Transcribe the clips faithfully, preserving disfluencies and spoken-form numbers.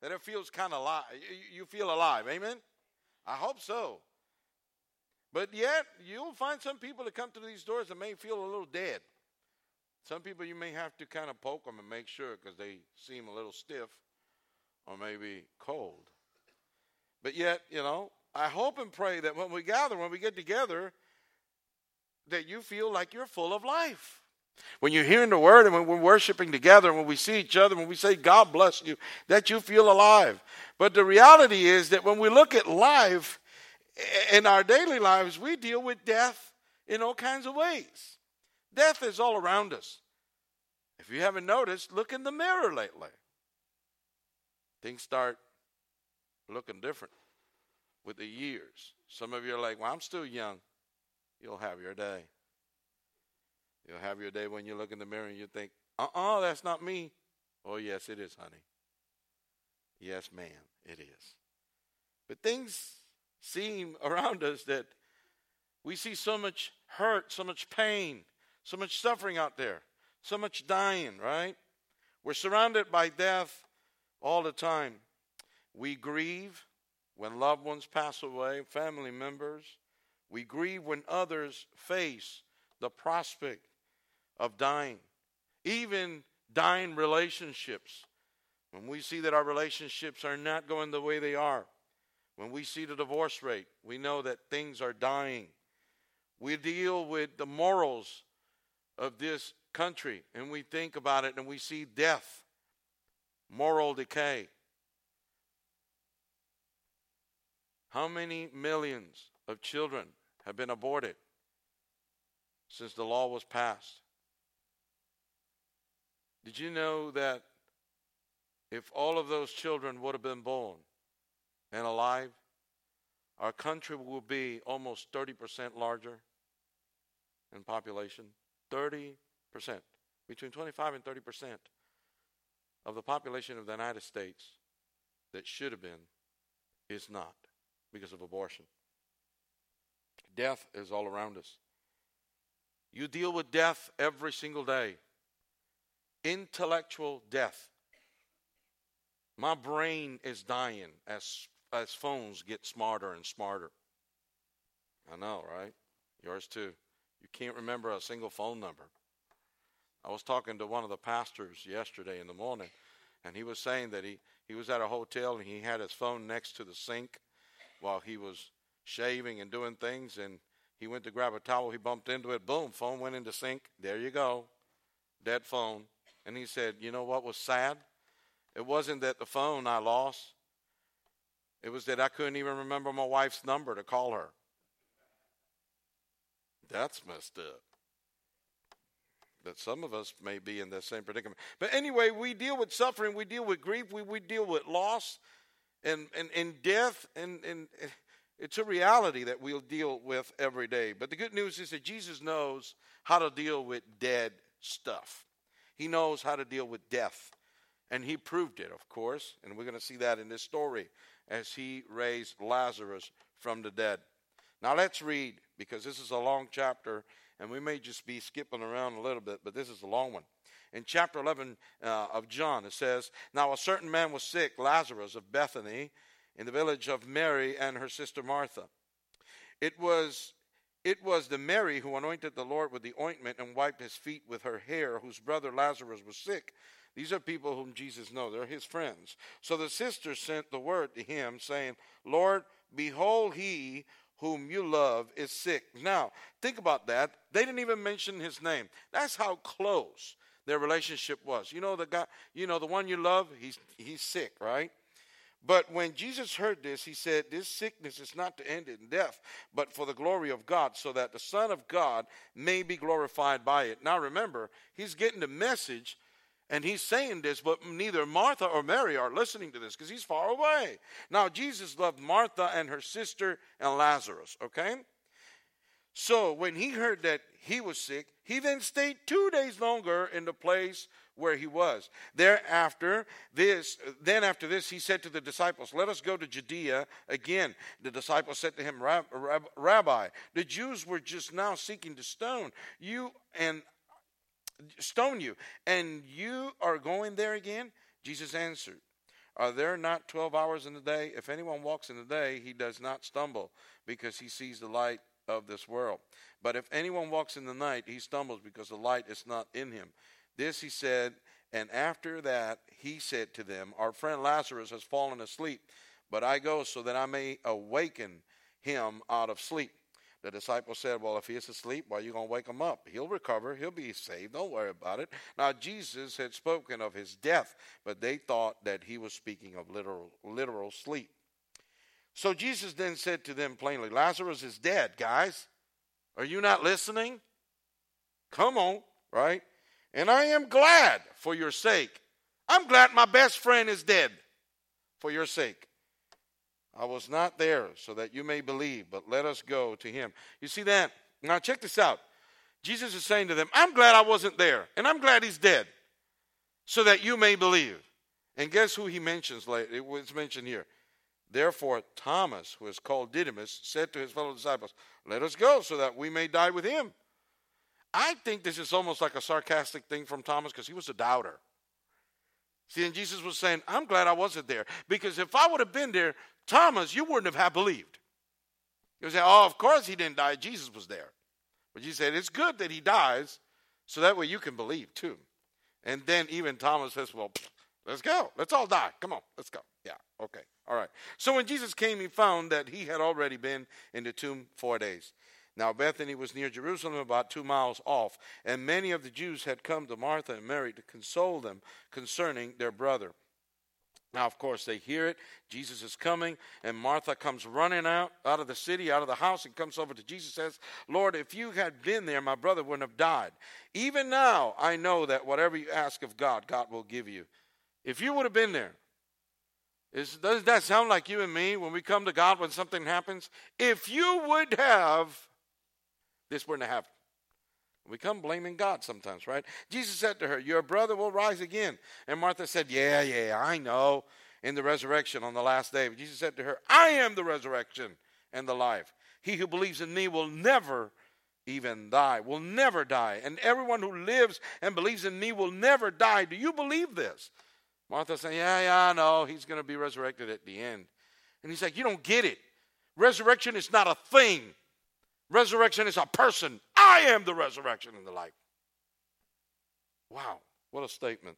That it feels kind of alive. You feel alive. Amen? I hope so. But yet, you'll find some people that come to these doors that may feel a little dead. Some people you may have to kind of poke them and make sure because they seem a little stiff or maybe cold. But yet, you know, I hope and pray that when we gather, when we get together, that you feel like you're full of life. When you're hearing the word and when we're worshiping together and when we see each other, when we say, God bless you, that you feel alive. But the reality is that when we look at life in our daily lives, we deal with death in all kinds of ways. Death is all around us. If you haven't noticed, look in the mirror lately. Things start looking different with the years. Some of you are like, well, I'm still young. You'll have your day. You'll have your day when you look in the mirror and you think, uh-uh, that's not me. Oh, yes, it is, honey. Yes, ma'am, it is. But things seem around us that we see so much hurt, so much pain, so much suffering out there, so much dying, right? We're surrounded by death all the time. We grieve when loved ones pass away, family members. We grieve when others face the prospect of dying, even dying relationships. When we see that our relationships are not going the way they are, when we see the divorce rate, we know that things are dying. We deal with the morals of this country, and we think about it, and we see death, moral decay. How many millions of children have been aborted since the law was passed? Did you know that if all of those children would have been born and alive, our country will be almost thirty percent larger in population? thirty percent. Between twenty-five and thirty percent of the population of the United States that should have been is not because of abortion. Death is all around us. You deal with death every single day. Intellectual death. My brain is dying as as phones get smarter and smarter. I know, right? Yours too. You can't remember a single phone number. I was talking to one of the pastors yesterday in the morning, and he was saying that he, he was at a hotel and he had his phone next to the sink while he was shaving and doing things, and he went to grab a towel, he bumped into it, boom, phone went in the sink. There you go. Dead phone. And he said, you know what was sad? It wasn't that the phone I lost. It was that I couldn't even remember my wife's number to call her. That's messed up. That some of us may be in that same predicament. But anyway, we deal with suffering, we deal with grief, we, we deal with loss and, and, and death, and, and it's a reality that we'll deal with every day. But the good news is that Jesus knows how to deal with dead stuff. He knows how to deal with death. And he proved it, of course. And we're going to see that in this story as he raised Lazarus from the dead. Now let's read, because this is a long chapter, and we may just be skipping around a little bit, but this is a long one. In chapter eleven uh, of John, it says, now a certain man was sick, Lazarus of Bethany, in the village of Mary and her sister Martha. It was It was the Mary who anointed the Lord with the ointment and wiped his feet with her hair, whose brother Lazarus was sick. These are people whom Jesus knows. They're his friends. So the sisters sent the word to him, saying, Lord, behold, he whom you love is sick. Now, think about that. They didn't even mention his name. That's how close their relationship was. You know the guy, you know the one you love, he's he's sick, right? But when Jesus heard this, he said, this sickness is not to end in death, but for the glory of God, so that the Son of God may be glorified by it. Now remember, he's getting the message, and he's saying this, but neither Martha or Mary are listening to this because he's far away. Now, Jesus loved Martha and her sister and Lazarus, okay? So when he heard that he was sick, he then stayed two days longer in the place where he was. Thereafter, this, then after this, he said to the disciples, let us go to Judea again. The disciples said to him, Rab, Rab, Rabbi, the Jews were just now seeking to stone you and stone you, and you are going there again? Jesus answered, Are there not twelve hours in the day? If anyone walks in the day, he does not stumble, because he sees the light of this world. But if anyone walks in the night, he stumbles, because the light is not in him. This he said, and after that he said to them, our friend Lazarus has fallen asleep, but I go so that I may awaken him out of sleep. The disciples said, well, if he is asleep, why are you going to wake him up? He'll recover. He'll be saved. Don't worry about it. Now, Jesus had spoken of his death, but they thought that he was speaking of literal, literal sleep. So Jesus then said to them plainly, Lazarus is dead, guys. Are you not listening? Come on, right? And I am glad for your sake. I'm glad my best friend is dead for your sake. I was not there so that you may believe, but let us go to him. You see that? Now check this out. Jesus is saying to them, I'm glad I wasn't there, and I'm glad he's dead so that you may believe. And guess who he mentions later? It was mentioned here. Therefore, Thomas, who is called Didymus, said to his fellow disciples, let us go so that we may die with him. I think this is almost like a sarcastic thing from Thomas because he was a doubter. See, and Jesus was saying, I'm glad I wasn't there, because if I would have been there, Thomas, you wouldn't have had believed. You would say, oh, of course he didn't die. Jesus was there. But you said, it's good that he dies, so that way you can believe too. And then even Thomas says, well, let's go. Let's all die. Come on, let's go. Yeah, okay, all right. So when Jesus came, he found that he had already been in the tomb four days. Now Bethany was near Jerusalem, about two miles off, and many of the Jews had come to Martha and Mary to console them concerning their brother. Now, of course, they hear it. Jesus is coming, and Martha comes running out, out of the city, out of the house, and comes over to Jesus and says, Lord, if you had been there, my brother wouldn't have died. Even now, I know that whatever you ask of God, God will give you. If you would have been there, is, does that sound like you and me when we come to God when something happens? If you would have, this wouldn't have happened. We come blaming God sometimes, right? Jesus said to her, your brother will rise again. And Martha said, yeah, yeah, I know, in the resurrection on the last day. But Jesus said to her, I am the resurrection and the life. He who believes in me will never even die, will never die. And everyone who lives and believes in me will never die. Do you believe this? Martha said, yeah, yeah, I know. He's going to be resurrected at the end. And he's like, you don't get it. Resurrection is not a thing. Resurrection is a person. I am the resurrection and the life. Wow, what a statement.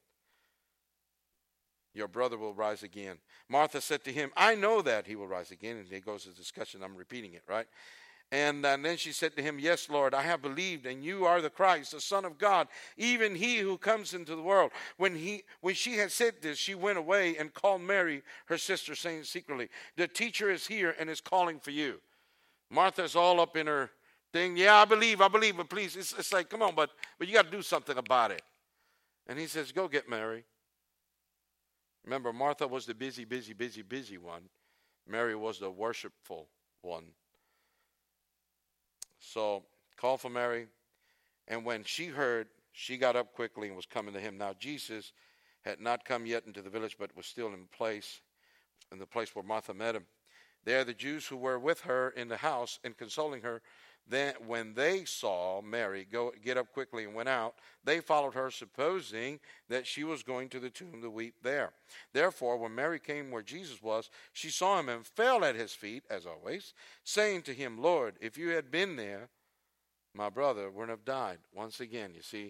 Your brother will rise again. Martha said to him, I know that he will rise again. And there goes the discussion. I'm repeating it, right? And, and then she said to him, yes, Lord, I have believed, and you are the Christ, the Son of God, even he who comes into the world. When he, when she had said this, she went away and called Mary, her sister, saying secretly, the teacher is here and is calling for you. Martha's all up in her thing. Yeah, I believe, I believe, but please, it's, it's like, come on, but, but you got to do something about it. And he says, go get Mary. Remember, Martha was the busy, busy, busy, busy one. Mary was the worshipful one. So, call for Mary. And when she heard, she got up quickly and was coming to him. Now, Jesus had not come yet into the village, but was still in place, in the place where Martha met him. There the Jews who were with her in the house and consoling her, then when they saw Mary go get up quickly and went out, they followed her, supposing that she was going to the tomb to weep there. Therefore, when Mary came where Jesus was, she saw him and fell at his feet, as always, saying to him, Lord, if you had been there, my brother wouldn't have died. Once again, you see.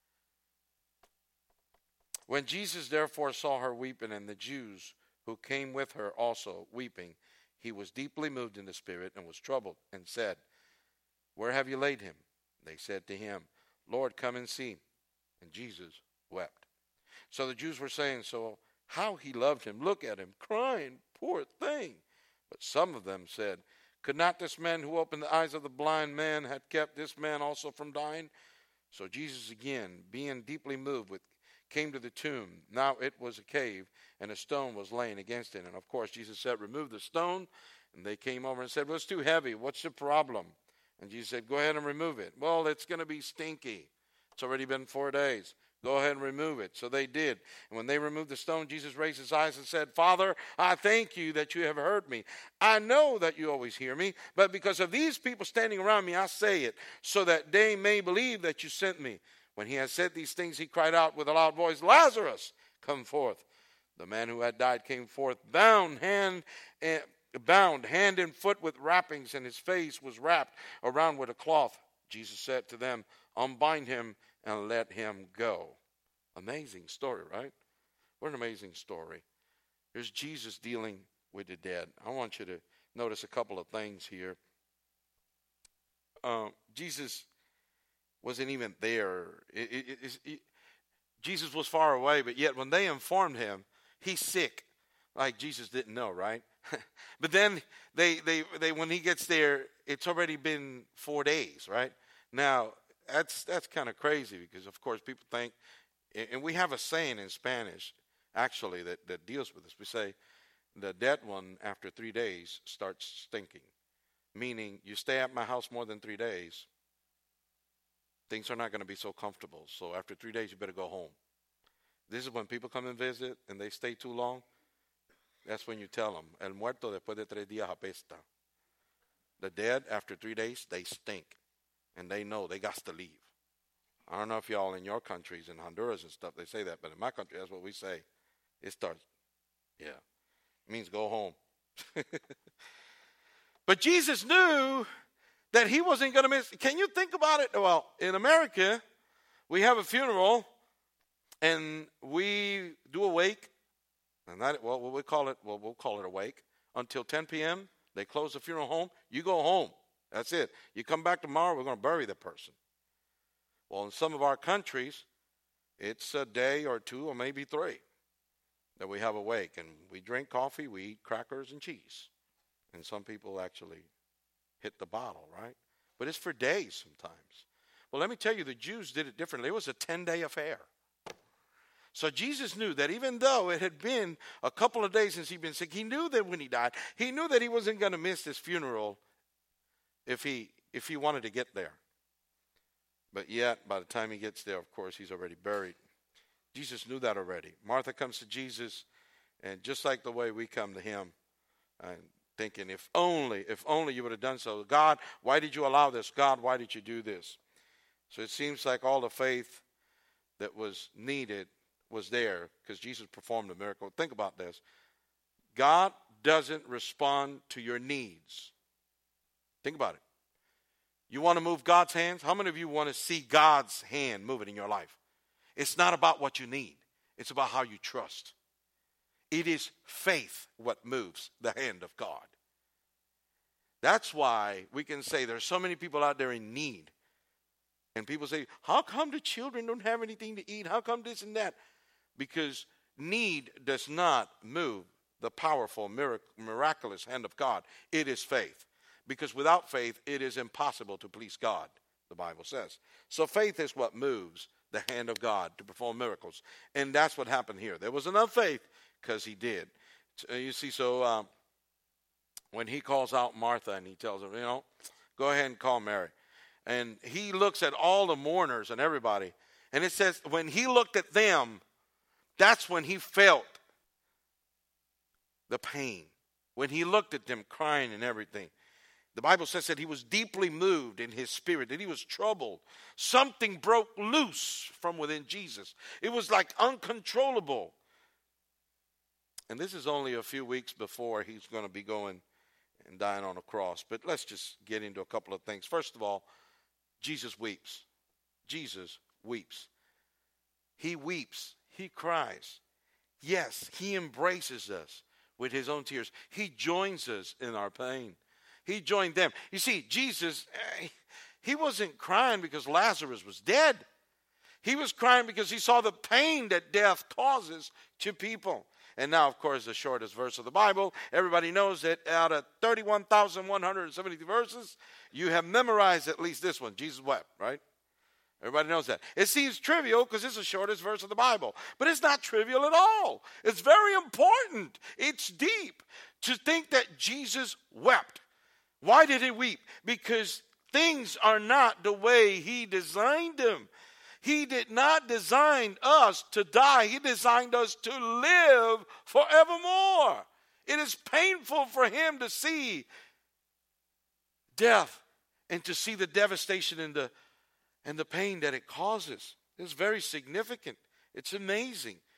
When Jesus therefore saw her weeping, and the Jews who came with her also weeping, he was deeply moved in the spirit and was troubled, and said, where have you laid him? They said to him, Lord, come and see. And Jesus wept. So the Jews were saying, so how he loved him. Look at him, crying, poor thing. But some of them said, could not this man who opened the eyes of the blind man have kept this man also from dying? So Jesus again, being deeply moved, with, came to the tomb. Now it was a cave, and a stone was laying against it. And of course, Jesus said, remove the stone. And they came over and said, well, it's too heavy. What's the problem? And Jesus said, go ahead and remove it. Well, it's going to be stinky. It's already been four days. Go ahead and remove it. So they did. And when they removed the stone, Jesus raised his eyes and said, Father, I thank you that you have heard me. I know that you always hear me, but because of these people standing around me, I say it, so that they may believe that you sent me. When he had said these things, he cried out with a loud voice, Lazarus, come forth. The man who had died came forth, bound hand and bound hand and foot with wrappings, and his face was wrapped around with a cloth. Jesus said to them, unbind him and let him go. Amazing story, right? What an amazing story. Here's Jesus dealing with the dead. I want you to notice a couple of things here. Uh, Jesus wasn't even there. It, it, it, it, Jesus was far away, but yet when they informed him, he's sick. Like Jesus didn't know, right? But then they, they, they, when he gets there, it's already been four days, right? Now, that's, that's kind of crazy because, of course, people think, and we have a saying in Spanish, actually, that, that deals with this. We say, the dead one, after three days, starts stinking. Meaning, you stay at my house more than three days, things are not going to be so comfortable. So after three days, you better go home. This is when people come and visit and they stay too long. That's when you tell them, el muerto después de tres días apesta. The dead, after three days, they stink. And they know they got to leave. I don't know if y'all in your countries, in Honduras and stuff, they say that. But in my country, that's what we say. It starts, yeah. It means go home. But Jesus knew that he wasn't going to miss. Can you think about it? Well, in America, we have a funeral, and we do a wake. And that, well, we call it, well, we'll call it a wake until ten p.m. They close the funeral home. You go home. That's it. You come back tomorrow, we're going to bury the person. Well, in some of our countries, it's a day or two or maybe three that we have a wake. And we drink coffee, we eat crackers and cheese. And some people actually hit the bottle, right? But it's for days sometimes. Well, let me tell you, the Jews did it differently. It was a ten-day affair. So Jesus knew that even though it had been a couple of days since he'd been sick, he knew that when he died, he knew that he wasn't going to miss his funeral if he if he wanted to get there. But yet, by the time he gets there, of course, he's already buried. Jesus knew that already. Martha comes to Jesus, and just like the way we come to him, and thinking, if only, if only you would have done so. God, why did you allow this? God, why did you do this? So it seems like all the faith that was needed was there because Jesus performed a miracle. Think about this. God doesn't respond to your needs. Think about it. You want to move God's hands? How many of you want to see God's hand moving in your life? It's not about what you need. It's about how you trust. It is faith what moves the hand of God. That's why we can say there's so many people out there in need. And people say, how come the children don't have anything to eat? How come this and that? Because need does not move the powerful, mirac- miraculous hand of God. It is faith. Because without faith, it is impossible to please God, the Bible says. So faith is what moves the hand of God to perform miracles. And that's what happened here. There was enough faith because he did. So, you see, so um, when he calls out Martha and he tells her, you know, go ahead and call Mary. And he looks at all the mourners and everybody. And it says when he looked at them, that's when he felt the pain. When he looked at them crying and everything. The Bible says that he was deeply moved in his spirit, that he was troubled. Something broke loose from within Jesus. It was like uncontrollable. And this is only a few weeks before he's going to be going and dying on a cross. But let's just get into a couple of things. First of all, Jesus weeps. Jesus weeps. He weeps. He cries. Yes, he embraces us with his own tears. He joins us in our pain. He joined them. You see, Jesus, he wasn't crying because Lazarus was dead. He was crying because he saw the pain that death causes to people. And now, of course, the shortest verse of the Bible. Everybody knows that out of thirty-one thousand one hundred seventy verses, you have memorized at least this one. Jesus wept, right? Everybody knows that. It seems trivial because it's the shortest verse of the Bible. But it's not trivial at all. It's very important. It's deep to think that Jesus wept. Why did he weep? Because things are not the way he designed them. He did not design us to die. He designed us to live forevermore. It is painful for him to see death and to see the devastation and the, and the pain that it causes. It's very significant. It's amazing.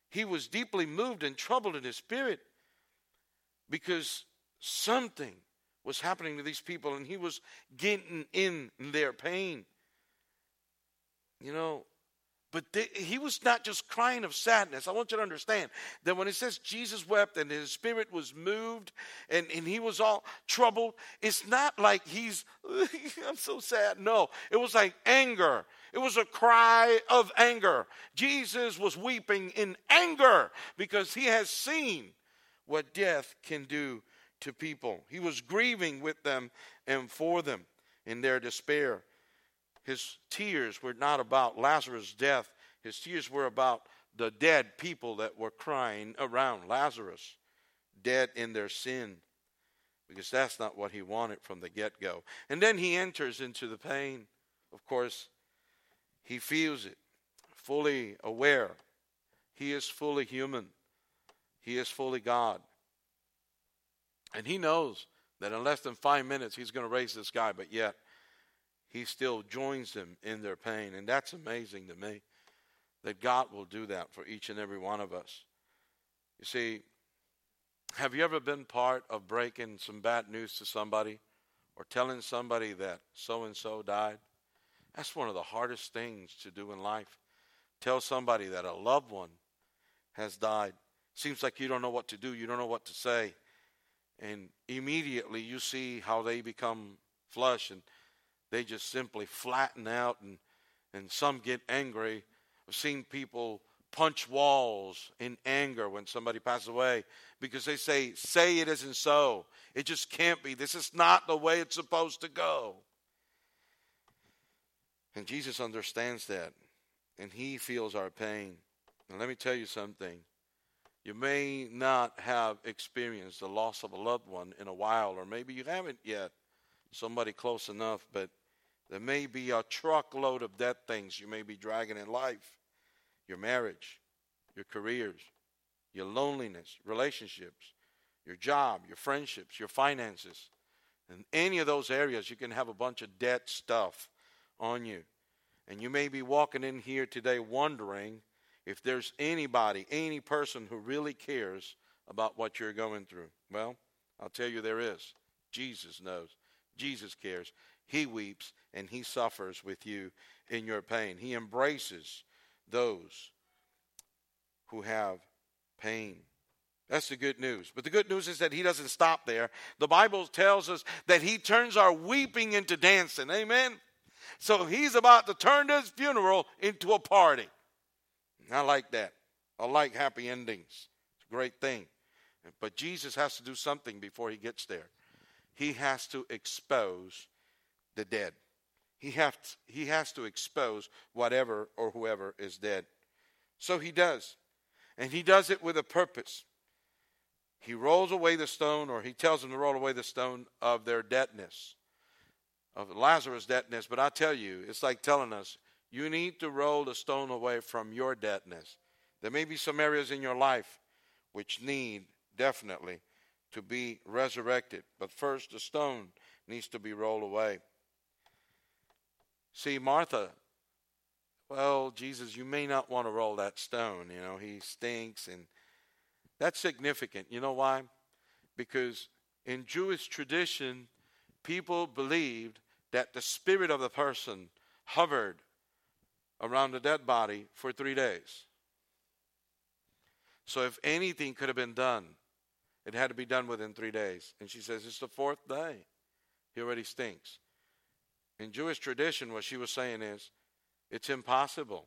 he was deeply moved and troubled in his spirit because something was happening to these people, and he was getting in their pain. You know, but they, he was not just crying of sadness. I want you to understand that when it says Jesus wept and his spirit was moved and, and he was all troubled, it's not like he's, I'm so sad. No, it was like anger. It was a cry of anger. Jesus was weeping in anger because he has seen what death can do to people. He was grieving with them and for them in their despair. His tears were not about Lazarus' death. His tears were about the dead people that were crying around Lazarus, dead in their sin, because that's not what he wanted from the get-go. And then he enters into the pain. Of course, he feels it, fully aware. He is fully human. He is fully God. And he knows that in less than five minutes he's going to raise this guy, but yet he still joins them in their pain. And that's amazing to me, that God will do that for each and every one of us. You see, have you ever been part of breaking some bad news to somebody or telling somebody that so-and-so died? That's one of the hardest things to do in life. Tell somebody that a loved one has died. Seems like you don't know what to do. You don't know what to say. And immediately you see how they become flush and they just simply flatten out, and, and some get angry. I've seen people punch walls in anger when somebody passes away because they say, say it isn't so. It just can't be. This is not the way it's supposed to go. And Jesus understands that, and he feels our pain. And let me tell you something. You may not have experienced the loss of a loved one in a while, or maybe you haven't yet, somebody close enough, but there may be a truckload of dead things you may be dragging in life. Your marriage, your careers, your loneliness, relationships, your job, your friendships, your finances. In any of those areas, you can have a bunch of dead stuff on you. And you may be walking in here today wondering if there's anybody, any person who really cares about what you're going through. Well, I'll tell you there is. Jesus knows. Jesus cares. He weeps and he suffers with you in your pain. He embraces those who have pain. That's the good news. But the good news is that he doesn't stop there. The Bible tells us that he turns our weeping into dancing. Amen? So he's about to turn this funeral into a party. I like that. I like happy endings. It's a great thing. But Jesus has to do something before he gets there. He has to expose the dead. He, have to, he has to expose whatever or whoever is dead. So he does. And he does it with a purpose. He rolls away the stone, or he tells them to roll away the stone of their deadness, of Lazarus' deadness. But I tell you, it's like telling us, you need to roll the stone away from your deadness. There may be some areas in your life which need definitely to be resurrected. But first, the stone needs to be rolled away. See, Martha, well, Jesus, you may not want to roll that stone. You know, he stinks. And that's significant. You know why? Because in Jewish tradition, people believed that the spirit of the person hovered around the dead body for three days. So if anything could have been done, it had to be done within three days. And she says, it's the fourth day. He already stinks. In Jewish tradition, what she was saying is, it's impossible.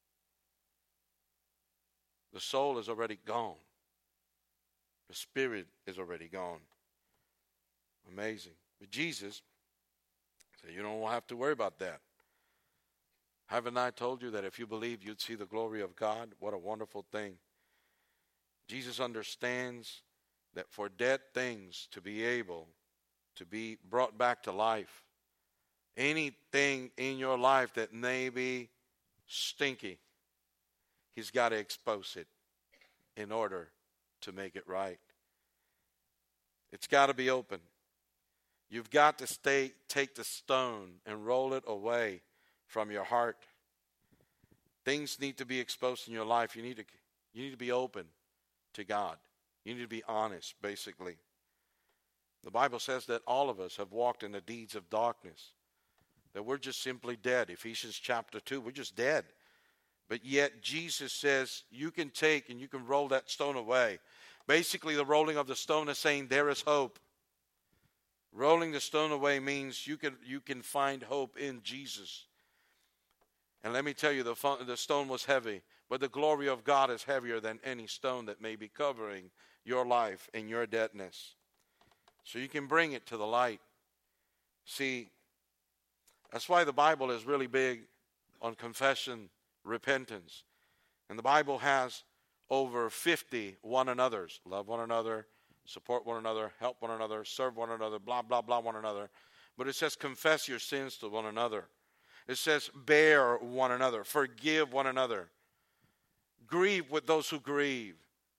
The soul is already gone. The spirit is already gone. Amazing. But Jesus said, you don't have to worry about that. Haven't I told you that if you believe, you'd see the glory of God? What a wonderful thing. Jesus understands that for dead things to be able to be brought back to life, anything in your life that may be stinky, he's got to expose it in order to make it right. It's got to be open. You've got to stay, take the stone and roll it away from your heart. Things need to be exposed in your life. You need to You need to be open to God. You need to be honest, basically. The Bible says that all of us have walked in the deeds of darkness, that we're just simply dead. Ephesians chapter two, we're just dead. But yet Jesus says you can take and you can roll that stone away. Basically, the rolling of the stone is saying there is hope. Rolling the stone away means you can you can find hope in Jesus. And let me tell you, the, the stone was heavy, but the glory of God is heavier than any stone that may be covering your life and your deadness. So you can bring it to the light. See, that's why the Bible is really big on confession, repentance. And the Bible has over fifty one another's. Love one another, support one another, help one another, serve one another, blah, blah, blah, one another. But it says confess your sins to one another. It says bear one another, forgive one another. Grieve with those who grieve.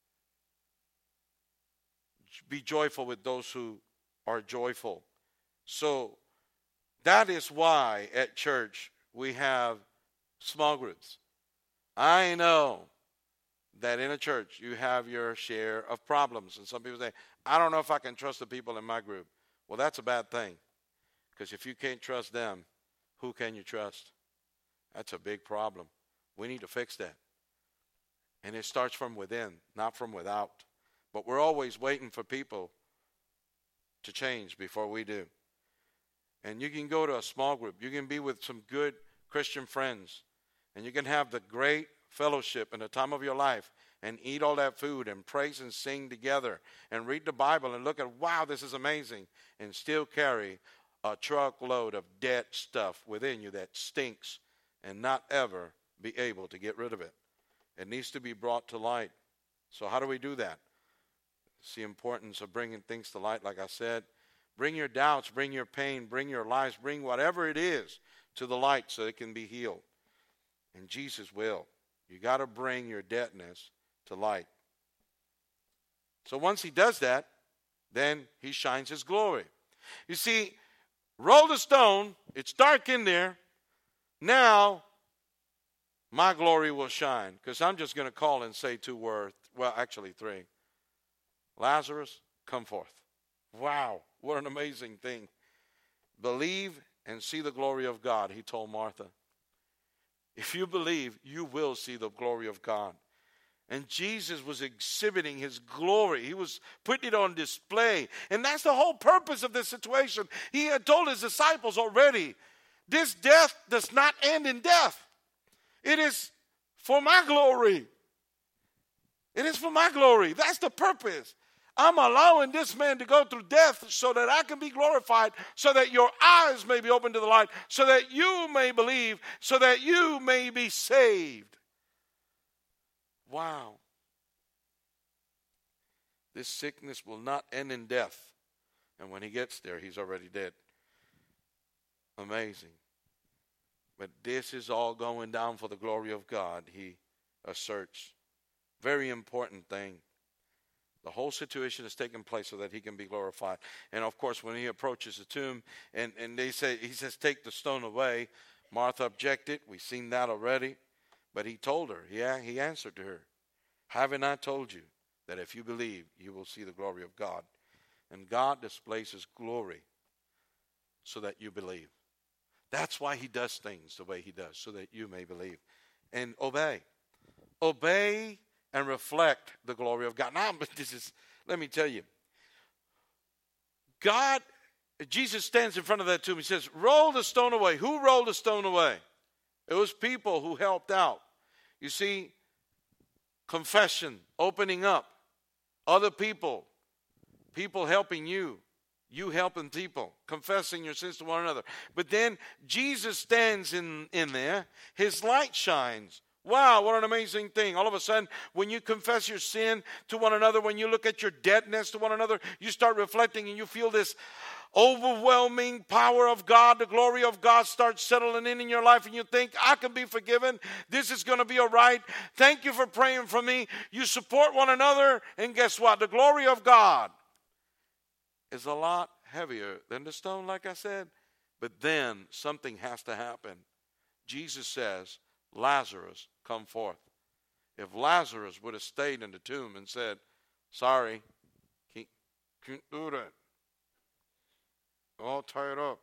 Be joyful with those who are joyful. So that is why at church we have small groups. I know that in a church you have your share of problems. And some people say, I don't know if I can trust the people in my group. Well, that's a bad thing. Because if you can't trust them, who can you trust? That's a big problem. We need to fix that. And it starts from within, not from without. But we're always waiting for people to change before we do. And you can go to a small group. You can be with some good Christian friends. And you can have the great fellowship in the time of your life and eat all that food and praise and sing together and read the Bible and look at, wow, this is amazing, and still carry a truckload of dead stuff within you that stinks and not ever be able to get rid of it. It needs to be brought to light. So how do we do that? It's the importance of bringing things to light, like I said. Bring your doubts, bring your pain, bring your lies, bring whatever it is to the light so it can be healed. And Jesus will. You got to bring your deadness to light. So once he does that, then he shines his glory. You see, roll the stone. It's dark in there. Now, my glory will shine. Because I'm just going to call and say two words. Well, actually three. Lazarus, come forth. Wow, what an amazing thing. Believe and see the glory of God, he told Martha. If you believe, you will see the glory of God. And Jesus was exhibiting his glory. He was putting it on display. And that's the whole purpose of this situation. He had told his disciples already, this death does not end in death. It is for my glory. It is for my glory. That's the purpose. I'm allowing this man to go through death so that I can be glorified, so that your eyes may be open to the light, so that you may believe, so that you may be saved. Wow. This sickness will not end in death. And when he gets there, he's already dead. Amazing. But this is all going down for the glory of God, he asserts. Very important thing. The whole situation is taking place so that he can be glorified. And of course, when he approaches the tomb and, and they say, he says, take the stone away. Martha objected. We've seen that already. But he told her, yeah, he answered to her, haven't I told you that if you believe, you will see the glory of God? And God displays his glory so that you believe. That's why he does things the way he does, so that you may believe. And obey. Obey and reflect the glory of God. Now, but this is, let me tell you. God, Jesus stands in front of that tomb. He says, roll the stone away. Who rolled the stone away? It was people who helped out. You see, confession, opening up, other people, people helping you, you helping people, confessing your sins to one another. But then Jesus stands in, in there. His light shines. Wow, what an amazing thing. All of a sudden, when you confess your sin to one another, when you look at your deadness to one another, you start reflecting and you feel this overwhelming power of God. The glory of God starts settling in in your life and you think, I can be forgiven. This is going to be all right. Thank you for praying for me. You support one another, and guess what? The glory of God is a lot heavier than the stone, like I said. But then something has to happen. Jesus says, Lazarus, come forth. if Lazarus would have stayed in the tomb and said, sorry, can't, can't do that. All tied up.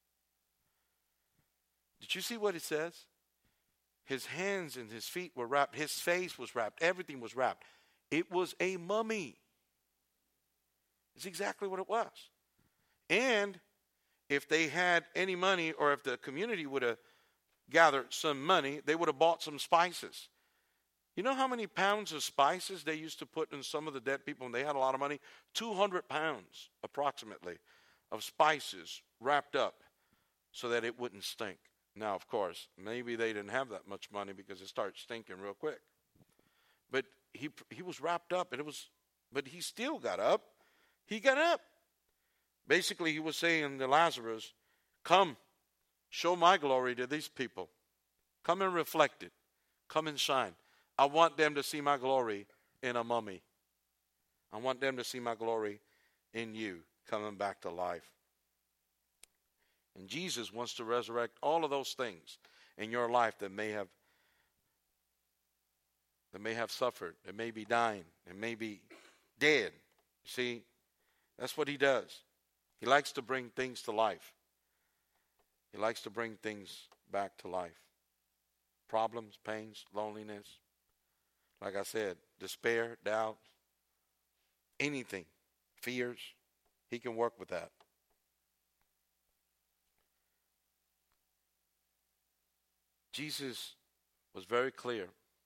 Did you see what it says? His hands and his feet were wrapped. His face was wrapped. Everything was wrapped. It was a mummy. It's exactly what it was. And if they had any money, or if the community would have gathered some money, they would have bought some spices. You know how many pounds of spices they used to put in some of the dead people when they had a lot of money? two hundred pounds, approximately, of spices wrapped up so that it wouldn't stink. Now, of course, maybe they didn't have that much money because it started stinking real quick. But he he was wrapped up, and it was, but he still got up. He got up. Basically, he was saying to Lazarus, come, show my glory to these people. Come and reflect it. Come and shine. I want them to see my glory in a mummy. I want them to see my glory in you coming back to life. And Jesus wants to resurrect all of those things in your life that may have that may have suffered, that may be dying, that may be dead. You see, that's what he does. He likes to bring things to life. He likes to bring things back to life. Problems, pains, loneliness. Like I said, despair, doubt, anything, fears. He can work with that. Jesus was very clear.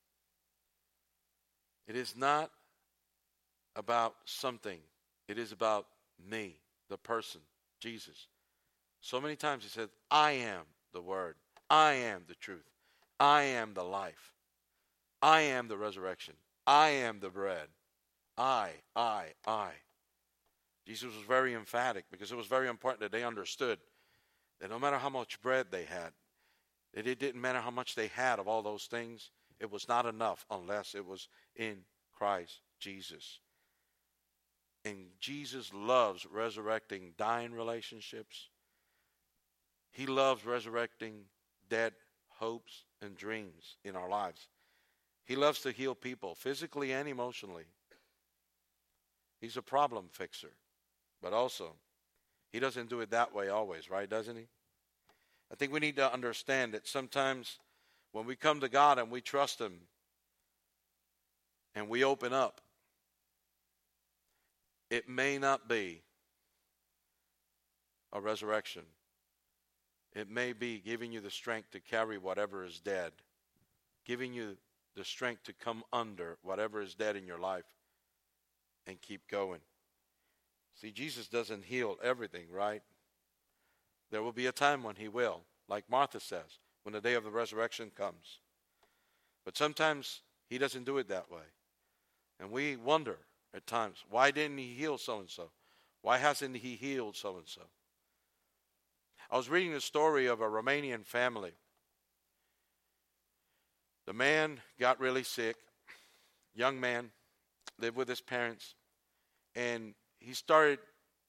It is not about something. It is about me, the person, Jesus. So many times he said, I am the Word. I am the truth. I am the life. I am the resurrection. I am the bread. I, I, I. Jesus was very emphatic because it was very important that they understood that no matter how much bread they had, that it didn't matter how much they had of all those things, it was not enough unless it was in Christ Jesus. And Jesus loves resurrecting dying relationships. He loves resurrecting dead hopes and dreams in our lives. He loves to heal people physically and emotionally. He's a problem fixer. But also, he doesn't do it that way always, right? Doesn't he? I think we need to understand that sometimes when we come to God and we trust him and we open up, it may not be a resurrection. It may be giving you the strength to carry whatever is dead, giving you the strength to come under whatever is dead in your life and keep going. See, Jesus doesn't heal everything, right? There will be a time when he will, like Martha says, when the day of the resurrection comes. But sometimes he doesn't do it that way. And we wonder at times, why didn't he heal so-and-so? Why hasn't he healed so-and-so? I was reading the story of a Romanian family. The man got really sick, young man, lived with his parents, and he started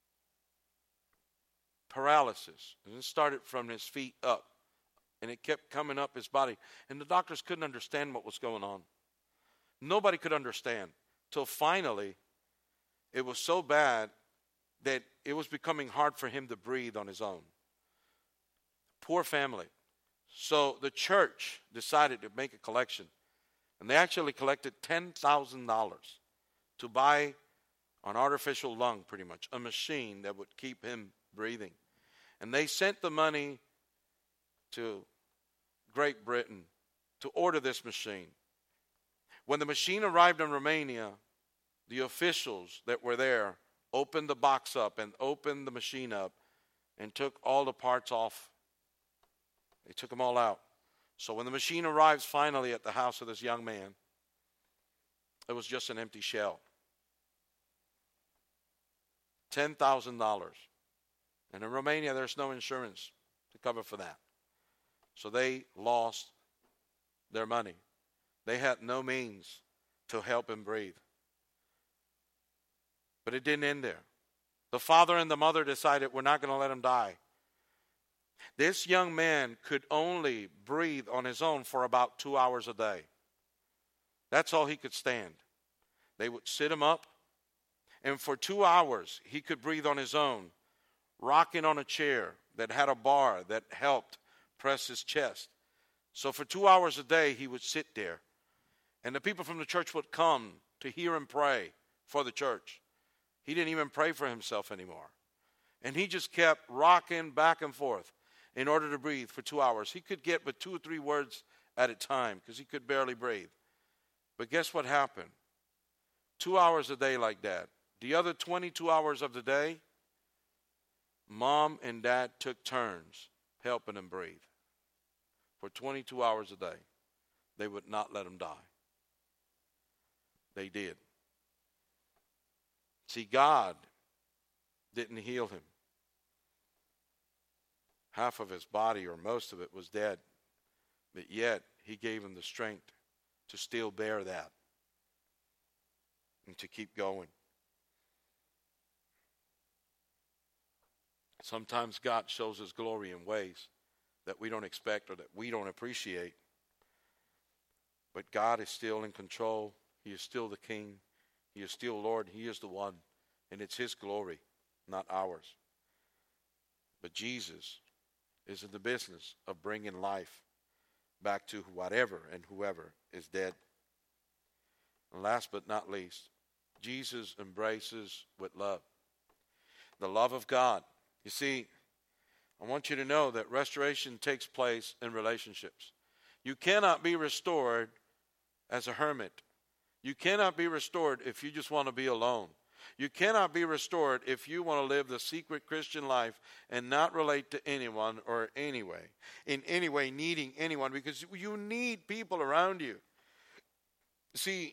paralysis. And it started from his feet up, and it kept coming up his body. And the doctors couldn't understand what was going on. Nobody could understand till finally it was so bad that it was becoming hard for him to breathe on his own. Poor family. So the church decided to make a collection, and they actually collected ten thousand dollars to buy an artificial lung, pretty much, a machine that would keep him breathing. And they sent the money to Great Britain to order this machine. When the machine arrived in Romania, the officials that were there opened the box up and opened the machine up and took all the parts off. They took them all out. So when the machine arrives finally at the house of this young man, it was just an empty shell. ten thousand dollars. And in Romania, there's no insurance to cover for that. So they lost their money. They had no means to help him breathe. But it didn't end there. The father and the mother decided, we're not going to let him die. This young man could only breathe on his own for about two hours a day. That's all he could stand. They would sit him up, and for two hours he could breathe on his own, rocking on a chair that had a bar that helped press his chest. So for two hours a day he would sit there, and the people from the church would come to hear him pray for the church. He didn't even pray for himself anymore. And he just kept rocking back and forth in order to breathe for two hours. He could get but two or three words at a time because he could barely breathe. But guess what happened? Two hours a day like that. The other twenty-two hours of the day, Mom and Dad took turns helping him breathe. For twenty-two hours a day, they would not let him die. They did. See, God didn't heal him. Half of his body, or most of it, was dead. But yet, he gave him the strength to still bear that and to keep going. Sometimes God shows his glory in ways that we don't expect or that we don't appreciate. But God is still in control. He is still the King. He is still Lord. He is the one. And it's his glory, not ours. But Jesus is in the business of bringing life back to whatever and whoever is dead. And last but not least, Jesus embraces with love. The love of God. You see, I want you to know that restoration takes place in relationships. You cannot be restored as a hermit. You cannot be restored if you just want to be alone. You cannot be restored if you want to live the secret Christian life and not relate to anyone or anyway, in any way needing anyone, because you need people around you. See,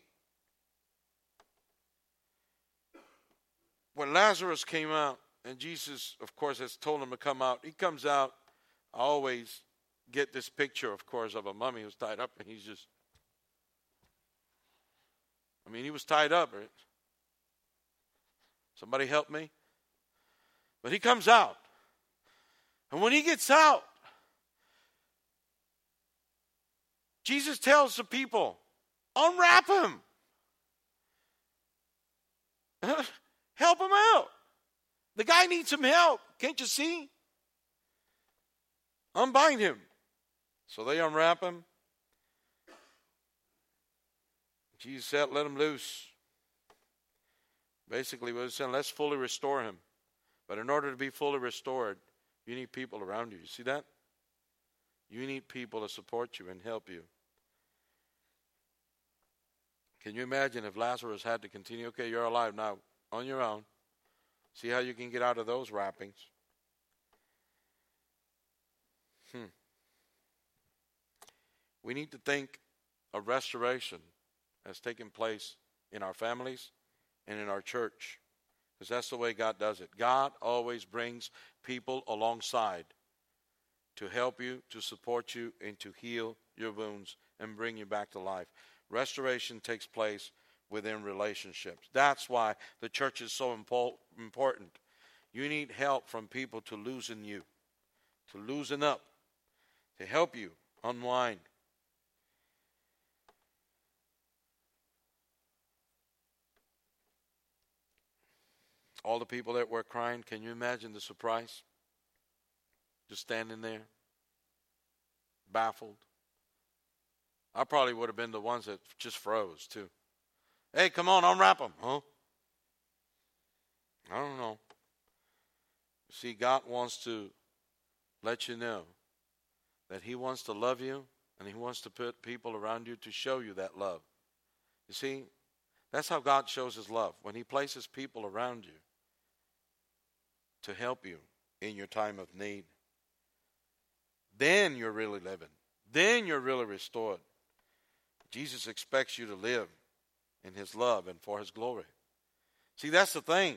when Lazarus came out, and Jesus, of course, has told him to come out, he comes out. I always get this picture, of course, of a mummy who's tied up, and he's just, I mean, he was tied up, right? Somebody help me. But he comes out. And when he gets out, Jesus tells the people, unwrap him. Help him out. The guy needs some help. Can't you see? Unbind him. So they unwrap him. Jesus said, let him loose. Basically, what he's saying, let's fully restore him. But in order to be fully restored, you need people around you. You see that? You need people to support you and help you. Can you imagine if Lazarus had to continue, okay, you're alive now, on your own. See how you can get out of those wrappings. Hmm. We need to think of restoration as taking place in our families and in our church, because that's the way God does it. God always brings people alongside to help you, to support you, and to heal your wounds and bring you back to life. Restoration takes place within relationships. That's why the church is so impo- important. You need help from people to loosen you, to loosen up, to help you unwind. All the people that were crying, can you imagine the surprise? Just standing there, baffled. I probably would have been the ones that just froze too. Hey, come on, unwrap them, huh? I don't know. See, God wants to let you know that he wants to love you, and he wants to put people around you to show you that love. You see, that's how God shows his love, when he places people around you to help you in your time of need. Then you're really living. Then you're really restored. Jesus expects you to live in his love and for his glory. See, that's the thing.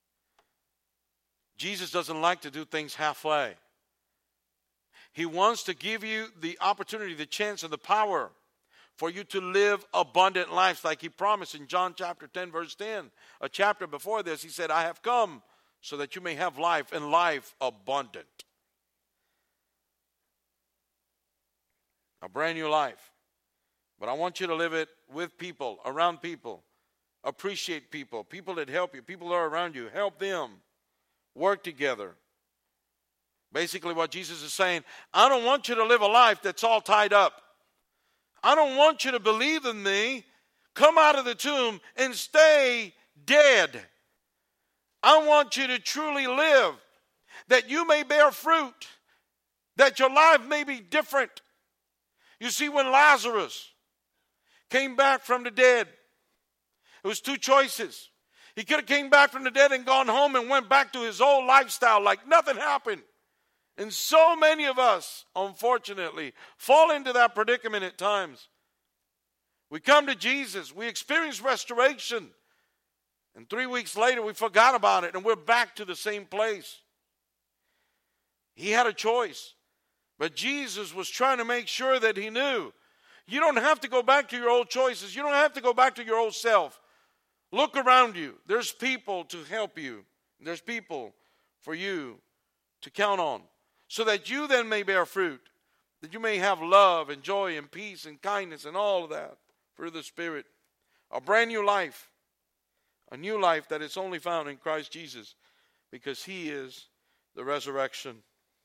Jesus doesn't like to do things halfway. He wants to give you the opportunity, the chance, and the power for you to live abundant lives like he promised in John chapter ten, verse ten. A chapter before this, he said, I have come so that you may have life, and life abundant. A brand new life. But I want you to live it with people, around people. Appreciate people, people that help you, people that are around you. Help them. Work together. Basically what Jesus is saying, I don't want you to live a life that's all tied up. I don't want you to believe in me, come out of the tomb, and stay dead. I want you to truly live, that you may bear fruit, that your life may be different. You see, when Lazarus came back from the dead, it was two choices. He could have came back from the dead and gone home and went back to his old lifestyle like nothing happened. And so many of us, unfortunately, fall into that predicament at times. We come to Jesus, we experience restoration, and three weeks later we forgot about it and we're back to the same place. He had a choice, but Jesus was trying to make sure that he knew. You don't have to go back to your old choices. You don't have to go back to your old self. Look around you. There's people to help you. There's people for you to count on, so that you then may bear fruit, that you may have love and joy and peace and kindness and all of that through the Spirit. A brand new life, a new life that is only found in Christ Jesus, because he is the resurrection.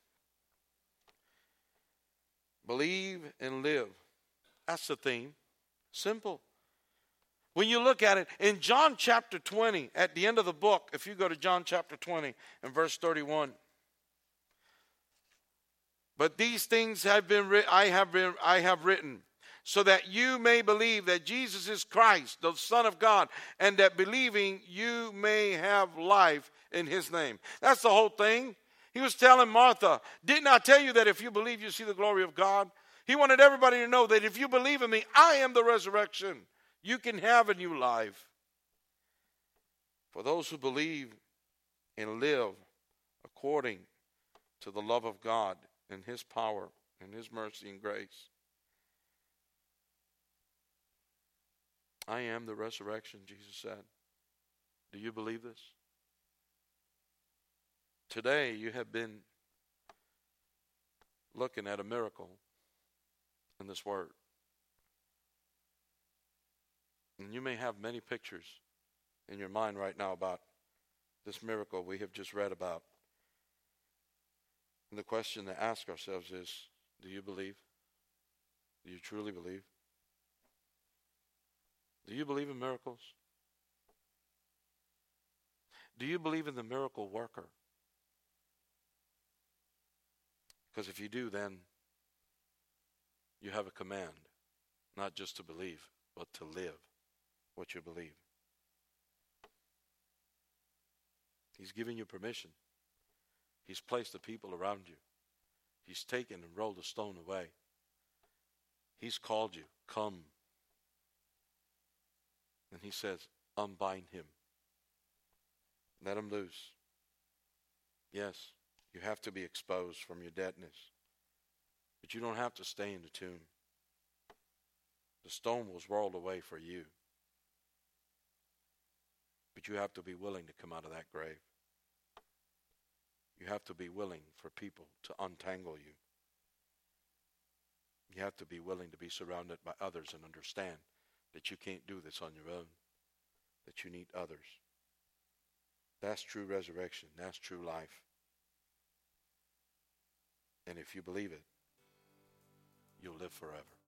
Believe and live. That's the theme. Simple. When you look at it, in John chapter twenty, at the end of the book, if you go to John chapter twenty and verse thirty-one, but these things have been ri- I have been I have written, so that you may believe that Jesus is Christ, the Son of God, and that believing you may have life in his name. That's the whole thing. He was telling Martha, didn't I tell you that if you believe, you see the glory of God? He wanted everybody to know that if you believe in me, I am the resurrection. You can have a new life. For those who believe and live according to the love of God and his power and his mercy and grace. I am the resurrection, Jesus said. Do you believe this? Today you have been looking at a miracle in this word. And you may have many pictures in your mind right now about this miracle we have just read about. And the question to ask ourselves is, do you believe? Do you truly believe? Do you believe in miracles? Do you believe in the miracle worker? Because if you do, then you have a command, not just to believe, but to live what you believe. He's given you permission. He's placed the people around you. He's taken and rolled the stone away. He's called you, come. And he says, unbind him. Let him loose. Yes, you have to be exposed from your deadness. But you don't have to stay in the tomb. The stone was rolled away for you. But you have to be willing to come out of that grave. You have to be willing for people to untangle you. You have to be willing to be surrounded by others and understand that you can't do this on your own, that you need others. That's true resurrection. That's true life. And if you believe it, you'll live forever.